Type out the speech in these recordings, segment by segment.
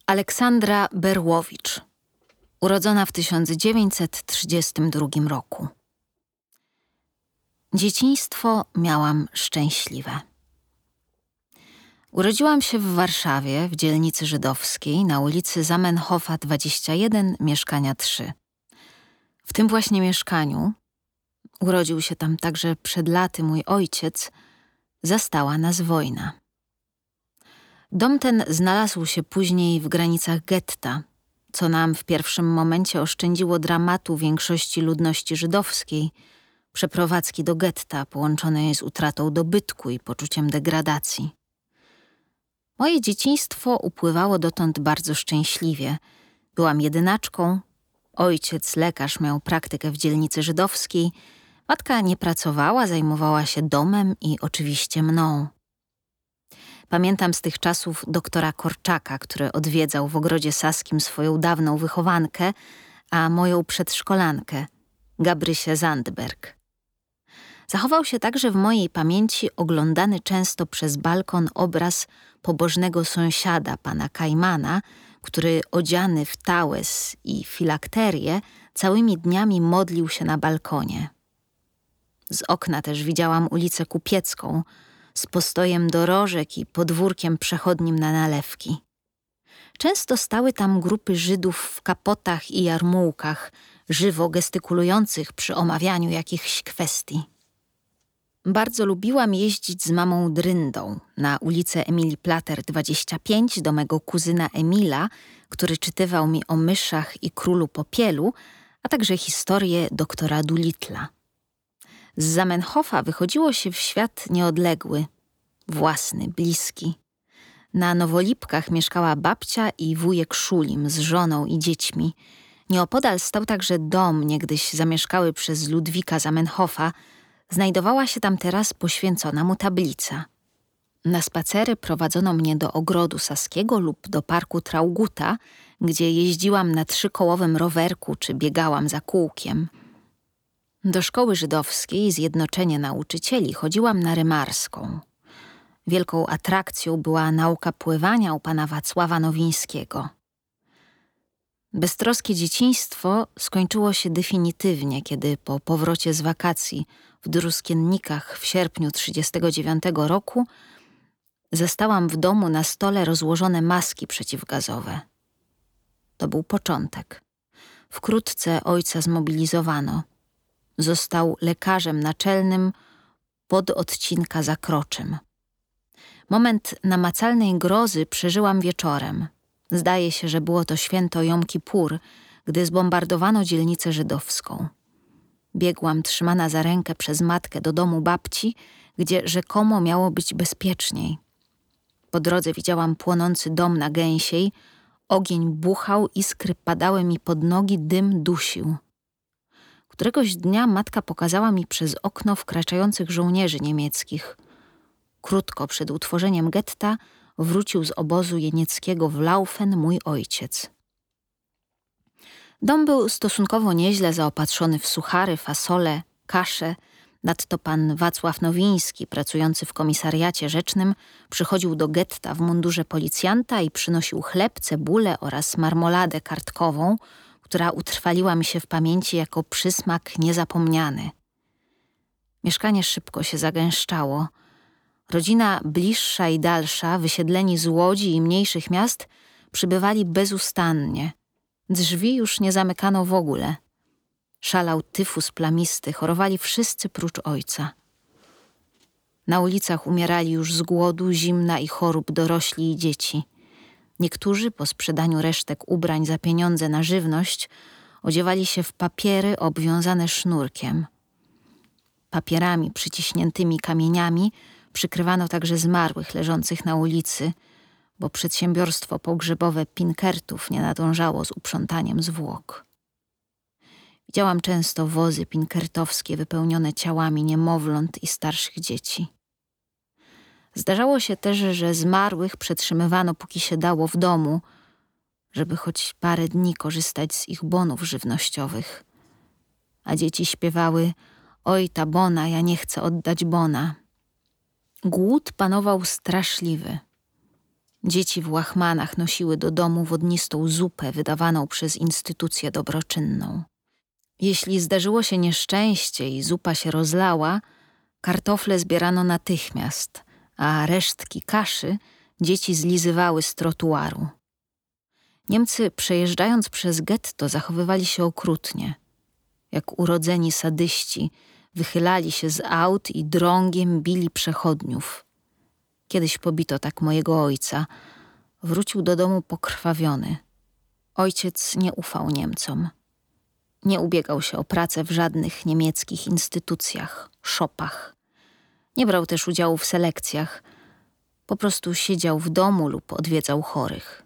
Aleksandra Berłowicz, urodzona w 1932 roku. Dzieciństwo miałam szczęśliwe. Urodziłam się w Warszawie, w dzielnicy żydowskiej, na ulicy Zamenhofa 21, mieszkania 3. W tym właśnie mieszkaniu, urodził się tam także przed laty mój ojciec, zastała nas wojna. Dom ten znalazł się później w granicach getta, co nam w pierwszym momencie oszczędziło dramatu większości ludności żydowskiej, przeprowadzki do getta połączonej z utratą dobytku i poczuciem degradacji. Moje dzieciństwo upływało dotąd bardzo szczęśliwie. Byłam jedynaczką, ojciec lekarz miał praktykę w dzielnicy żydowskiej, matka nie pracowała, zajmowała się domem i oczywiście mną. Pamiętam z tych czasów doktora Korczaka, który odwiedzał w Ogrodzie Saskim swoją dawną wychowankę, a moją przedszkolankę, Gabrysię Zandberg. Zachował się także w mojej pamięci oglądany często przez balkon obraz pobożnego sąsiada, pana Kajmana, który odziany w tałes i filakterię całymi dniami modlił się na balkonie. Z okna też widziałam ulicę Kupiecką, z postojem dorożek i podwórkiem przechodnim na nalewki. Często stały tam grupy Żydów w kapotach i jarmułkach, żywo gestykulujących przy omawianiu jakichś kwestii. Bardzo lubiłam jeździć z mamą Dryndą na ulicę Emilii Plater 25 do mego kuzyna Emila, który czytywał mi o myszach i królu popielu, a także historię doktora Dulitla. Z Zamenhofa wychodziło się w świat nieodległy, własny, bliski. Na Nowolipkach mieszkała babcia i wujek Szulim z żoną i dziećmi. Nieopodal stał także dom, niegdyś zamieszkały przez Ludwika Zamenhofa. Znajdowała się tam teraz poświęcona mu tablica. Na spacery prowadzono mnie do Ogrodu Saskiego lub do Parku Trauguta, gdzie jeździłam na 3-kołowym rowerku czy biegałam za kółkiem. Do szkoły żydowskiej Zjednoczenie Nauczycieli chodziłam na Rymarską. Wielką atrakcją była nauka pływania u pana Wacława Nowińskiego. Beztroskie dzieciństwo skończyło się definitywnie, kiedy po powrocie z wakacji w Druskiennikach w sierpniu 1939 roku zastałam w domu na stole rozłożone maski przeciwgazowe. To był początek. Wkrótce ojca zmobilizowano. Został lekarzem naczelnym pododcinka za Kroczym. Moment namacalnej grozy przeżyłam wieczorem. Zdaje się, że było to święto Jom Kipur, gdy zbombardowano dzielnicę żydowską. Biegłam trzymana za rękę przez matkę do domu babci, gdzie rzekomo miało być bezpieczniej. Po drodze widziałam płonący dom na Gęsiej, ogień buchał, iskry padały mi pod nogi, dym dusił. Któregoś dnia matka pokazała mi przez okno wkraczających żołnierzy niemieckich. Krótko przed utworzeniem getta wrócił z obozu jenieckiego w Laufen mój ojciec. Dom był stosunkowo nieźle zaopatrzony w suchary, fasole, kaszę. Nadto pan Wacław Nowiński, pracujący w komisariacie rzecznym, przychodził do getta w mundurze policjanta i przynosił chleb, cebulę oraz marmoladę kartkową, która utrwaliła mi się w pamięci jako przysmak niezapomniany. Mieszkanie szybko się zagęszczało. Rodzina bliższa i dalsza, wysiedleni z Łodzi i mniejszych miast, przybywali bezustannie. Drzwi już nie zamykano w ogóle. Szalał tyfus plamisty, chorowali wszyscy prócz ojca. Na ulicach umierali już z głodu, zimna i chorób dorośli i dzieci. Niektórzy po sprzedaniu resztek ubrań za pieniądze na żywność odziewali się w papiery obwiązane sznurkiem. Papierami przyciśniętymi kamieniami przykrywano także zmarłych leżących na ulicy, bo przedsiębiorstwo pogrzebowe Pinkertów nie nadążało z uprzątaniem zwłok. Widziałam często wozy pinkertowskie wypełnione ciałami niemowląt i starszych dzieci. Zdarzało się też, że zmarłych przetrzymywano póki się dało w domu, żeby choć parę dni korzystać z ich bonów żywnościowych. A dzieci śpiewały: oj ta bona, ja nie chcę oddać bona. Głód panował straszliwy. Dzieci w łachmanach nosiły do domu wodnistą zupę wydawaną przez instytucję dobroczynną. Jeśli zdarzyło się nieszczęście i zupa się rozlała, kartofle zbierano natychmiast, a resztki kaszy dzieci zlizywały z trotuaru. Niemcy, przejeżdżając przez getto, zachowywali się okrutnie. Jak urodzeni sadyści, wychylali się z aut i drągiem bili przechodniów. Kiedyś pobito tak mojego ojca. Wrócił do domu pokrwawiony. Ojciec nie ufał Niemcom. Nie ubiegał się o pracę w żadnych niemieckich instytucjach, szopach. Nie brał też udziału w selekcjach. Po prostu siedział w domu lub odwiedzał chorych.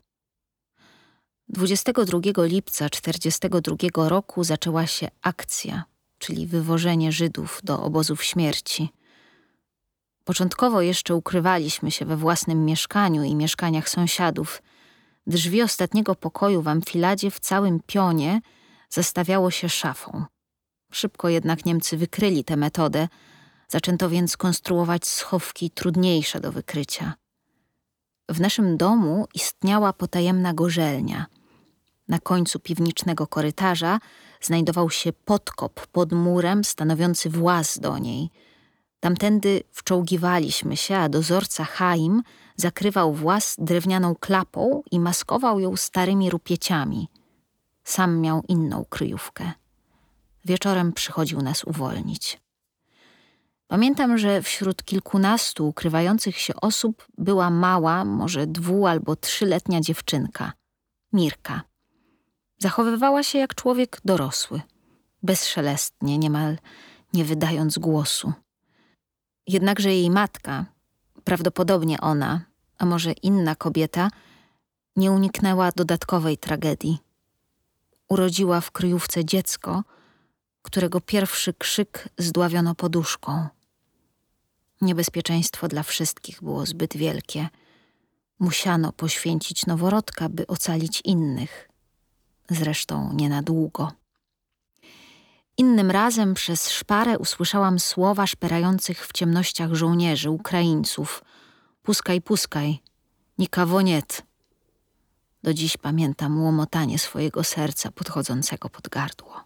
22 lipca 1942 roku zaczęła się akcja, czyli wywożenie Żydów do obozów śmierci. Początkowo jeszcze ukrywaliśmy się we własnym mieszkaniu i mieszkaniach sąsiadów. Drzwi ostatniego pokoju w amfiladzie w całym pionie zastawiało się szafą. Szybko jednak Niemcy wykryli tę metodę, zaczęto więc konstruować schowki trudniejsze do wykrycia. W naszym domu istniała potajemna gorzelnia. Na końcu piwnicznego korytarza znajdował się podkop pod murem stanowiący właz do niej. Tamtędy wczołgiwaliśmy się, a dozorca Chaim zakrywał właz drewnianą klapą i maskował ją starymi rupieciami. Sam miał inną kryjówkę. Wieczorem przychodził nas uwolnić. Pamiętam, że wśród kilkunastu ukrywających się osób była mała, może 2- albo 3-letnia dziewczynka, Mirka. Zachowywała się jak człowiek dorosły, bezszelestnie, niemal nie wydając głosu. Jednakże jej matka, prawdopodobnie ona, a może inna kobieta, nie uniknęła dodatkowej tragedii. Urodziła w kryjówce dziecko, którego pierwszy krzyk zdławiono poduszką. Niebezpieczeństwo dla wszystkich było zbyt wielkie. Musiano poświęcić noworodka, by ocalić innych. Zresztą nie na długo. Innym razem przez szparę usłyszałam słowa szperających w ciemnościach żołnierzy, Ukraińców. Puskaj, puskaj, nikawo niet. Do dziś pamiętam łomotanie swojego serca podchodzącego pod gardło.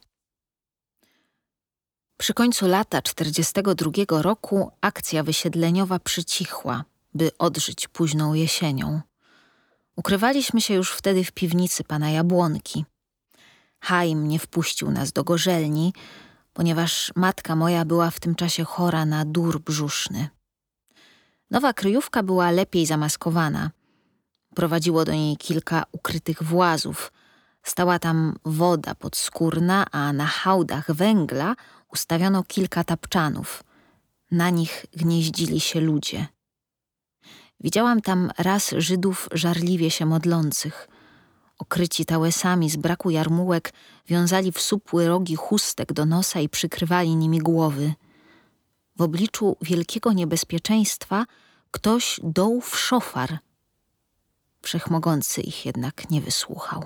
Przy końcu lata 1942 roku akcja wysiedleniowa przycichła, by odżyć późną jesienią. Ukrywaliśmy się już wtedy w piwnicy pana Jabłonki. Chaim nie wpuścił nas do gorzelni, ponieważ matka moja była w tym czasie chora na dór brzuszny. Nowa kryjówka była lepiej zamaskowana. Prowadziło do niej kilka ukrytych włazów. Stała tam woda podskórna, a na hałdach węgla ustawiono kilka tapczanów. Na nich gnieździli się ludzie. Widziałam tam raz Żydów żarliwie się modlących. Okryci tałesami z braku jarmułek wiązali w supły rogi chustek do nosa i przykrywali nimi głowy. W obliczu wielkiego niebezpieczeństwa ktoś doł w szofar. Wszechmogący ich jednak nie wysłuchał.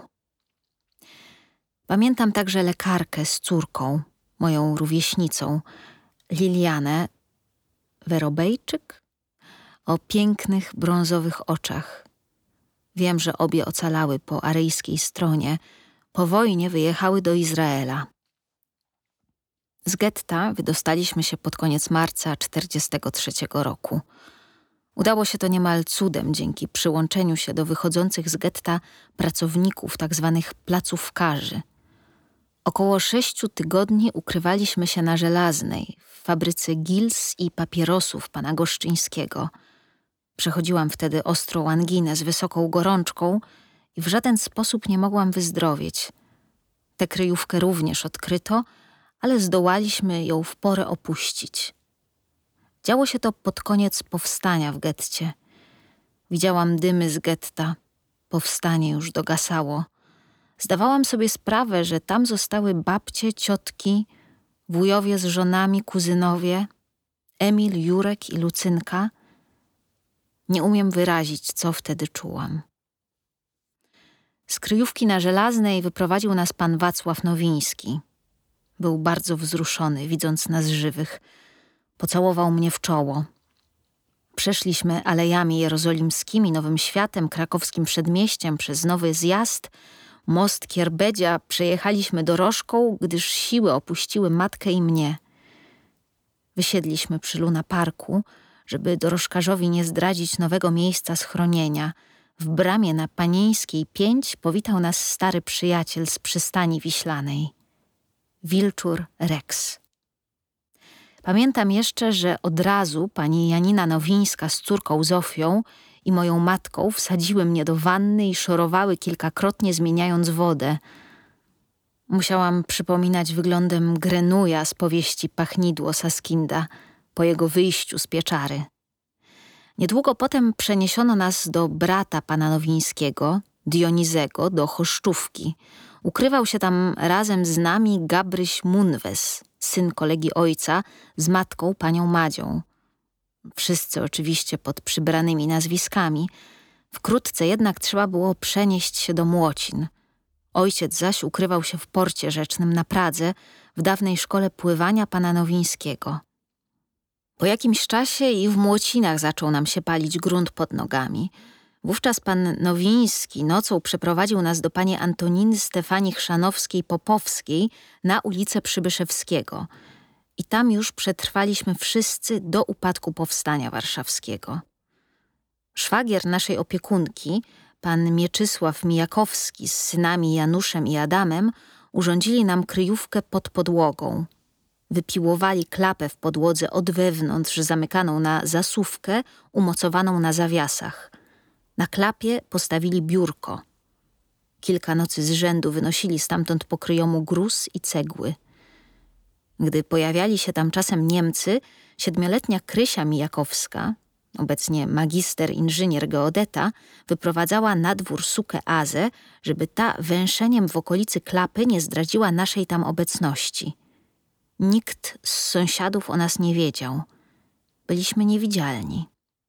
Pamiętam także lekarkę z córką, moją rówieśnicą, Lilianę Werobejczyk, o pięknych, brązowych oczach. Wiem, że obie ocalały po aryjskiej stronie. Po wojnie wyjechały do Izraela. Z getta wydostaliśmy się pod koniec marca 1943 roku. Udało się to niemal cudem dzięki przyłączeniu się do wychodzących z getta pracowników, tzw. placówkarzy. Około 6 tygodni ukrywaliśmy się na Żelaznej, w fabryce gils i papierosów pana Goszczyńskiego. Przechodziłam wtedy ostrą anginę z wysoką gorączką i w żaden sposób nie mogłam wyzdrowieć. Tę kryjówkę również odkryto, ale zdołaliśmy ją w porę opuścić. Działo się to pod koniec powstania w getcie. Widziałam dymy z getta. Powstanie już dogasało. Zdawałam sobie sprawę, że tam zostały babcie, ciotki, wujowie z żonami, kuzynowie, Emil, Jurek i Lucynka. Nie umiem wyrazić, co wtedy czułam. Z kryjówki na Żelaznej wyprowadził nas pan Wacław Nowiński. Był bardzo wzruszony, widząc nas żywych. Pocałował mnie w czoło. Przeszliśmy alejami jerozolimskimi, Nowym Światem, krakowskim przedmieściem, przez Nowy Zjazd, most Kierbedzia przejechaliśmy dorożką, gdyż siły opuściły matkę i mnie. Wysiedliśmy przy Luna Parku, żeby dorożkarzowi nie zdradzić nowego miejsca schronienia. W bramie na Panieńskiej 5 powitał nas stary przyjaciel z przystani wiślanej. Wilczur Rex. Pamiętam jeszcze, że od razu pani Janina Nowińska z córką Zofią i moją matką wsadziły mnie do wanny i szorowały kilkakrotnie, zmieniając wodę. Musiałam przypominać wyglądem Grenuja z powieści Pachnidło Saskinda po jego wyjściu z pieczary. Niedługo potem przeniesiono nas do brata pana Nowińskiego, Dionizego, do Choszczówki. Ukrywał się tam razem z nami Gabryś Munwes, syn kolegi ojca, z matką panią Madzią. Wszyscy oczywiście pod przybranymi nazwiskami. Wkrótce jednak trzeba było przenieść się do Młocin. Ojciec zaś ukrywał się w porcie rzecznym na Pradze, w dawnej szkole pływania pana Nowińskiego. Po jakimś czasie i w Młocinach zaczął nam się palić grunt pod nogami. Wówczas pan Nowiński nocą przeprowadził nas do pani Antoniny Stefanii Chrzanowskiej-Popowskiej na ulicę Przybyszewskiego. I tam już przetrwaliśmy wszyscy do upadku Powstania Warszawskiego. Szwagier naszej opiekunki, pan Mieczysław Mijakowski z synami Januszem i Adamem, urządzili nam kryjówkę pod podłogą. Wypiłowali klapę w podłodze od wewnątrz, zamykaną na zasuwkę, umocowaną na zawiasach. Na klapie postawili biurko. Kilka nocy z rzędu wynosili stamtąd po kryjomu gruz i cegły. Gdy pojawiali się tam czasem Niemcy, 7-letnia Krysia Mijakowska, obecnie magister inżynier geodeta, wyprowadzała na dwór sukę Azę, żeby ta węszeniem w okolicy klapy nie zdradziła naszej tam obecności. Nikt z sąsiadów o nas nie wiedział. Byliśmy niewidzialni.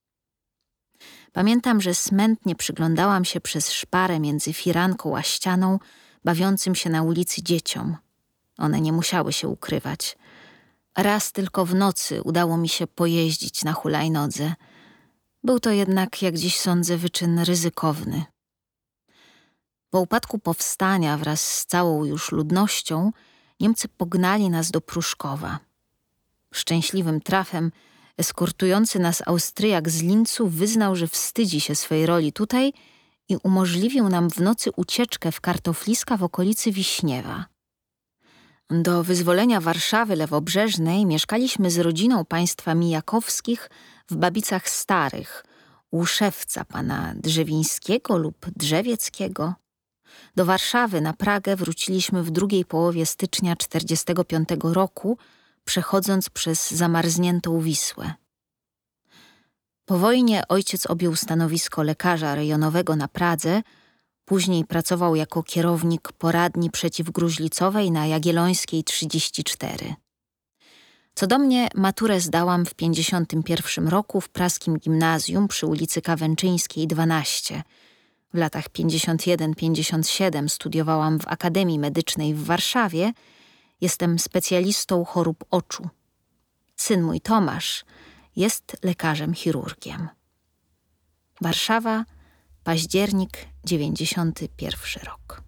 Pamiętam, że smętnie przyglądałam się przez szparę między firanką a ścianą, bawiącym się na ulicy dzieciom. One nie musiały się ukrywać. Raz tylko w nocy udało mi się pojeździć na hulajnodze. Był to jednak, jak dziś sądzę, wyczyn ryzykowny. Po upadku powstania wraz z całą już ludnością Niemcy pognali nas do Pruszkowa. Szczęśliwym trafem eskortujący nas Austriak z Lincu wyznał, że wstydzi się swej roli tutaj i umożliwił nam w nocy ucieczkę w Kartofliska w okolicy Wiśniewa. Do wyzwolenia Warszawy Lewobrzeżnej mieszkaliśmy z rodziną państwa Mijakowskich w Babicach Starych, u szewca pana Drzewińskiego lub Drzewieckiego. Do Warszawy na Pragę wróciliśmy w drugiej połowie stycznia 1945 roku, przechodząc przez zamarzniętą Wisłę. Po wojnie ojciec objął stanowisko lekarza rejonowego na Pradze, później pracował jako kierownik poradni przeciwgruźlicowej na Jagiellońskiej 34. Co do mnie, maturę zdałam w 1951 roku w praskim gimnazjum przy ulicy Kawęczyńskiej 12. W latach 51-57 studiowałam w Akademii Medycznej w Warszawie. Jestem specjalistą chorób oczu. Syn mój Tomasz jest lekarzem chirurgiem. Warszawa, październik 91 rok.